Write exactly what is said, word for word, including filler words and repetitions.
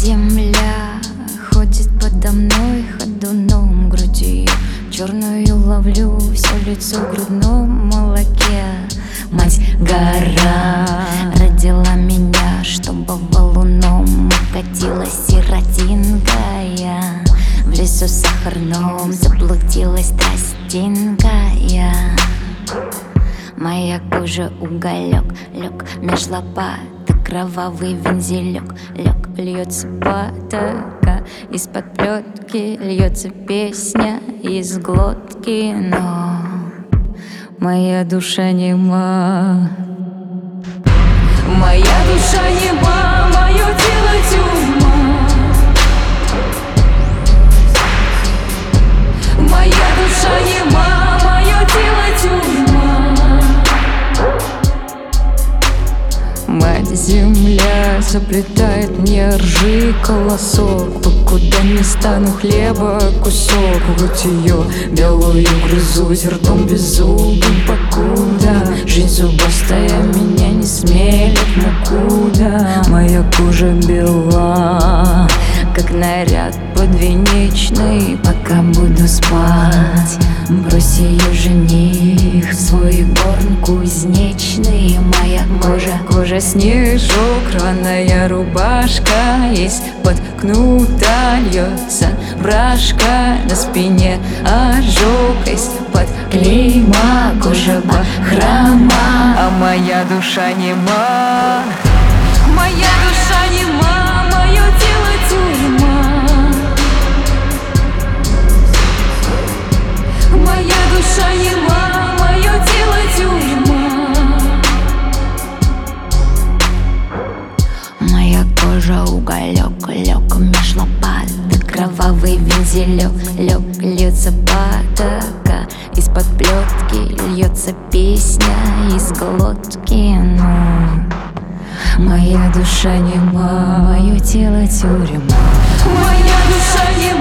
Земля ходит подо мной ходуном, грудью черную ловлю все лицо в грудном молоке. Мать гора родила меня, чтобы валуном укатилась сиротинка я. В лесу сахарном заблудилась тростинка я. Моя кожа уголек, лег меж лопаток, кровавый вензелек, лег, льется потока, из-под плетки льется песня из глотки, но моя душа нема. Моя душа нема, мое тело тюрьма. Моя душа нема, мое тело тюрьма. Мать земля заплетает мне ржи колосок, покуда не стану хлеба кусок. Вот ее белую грызусь ртом беззубым, покуда жизнь зубастая меня не смелит мукуда. Моя кожа бела, как наряд подвенечный. Пока буду спать, брось ее жених в свой горн кузнечный. Моя кожа, кожа снежок, рваная рубашка, из-под кнута льется брашка, на спине ожог, из-под клейма кожа бахрома. А моя душа нема. Моя душа нема, мое тело тюрьма. Моя душа нема, мое тело тюрьма. Моя кожа уголек, лег меж лопаток, кровавый вензелек, лег, льется потока, из-под плетки льется песня из глотки, но моя душа нема, мое тело тюрьма. Моя душа нема.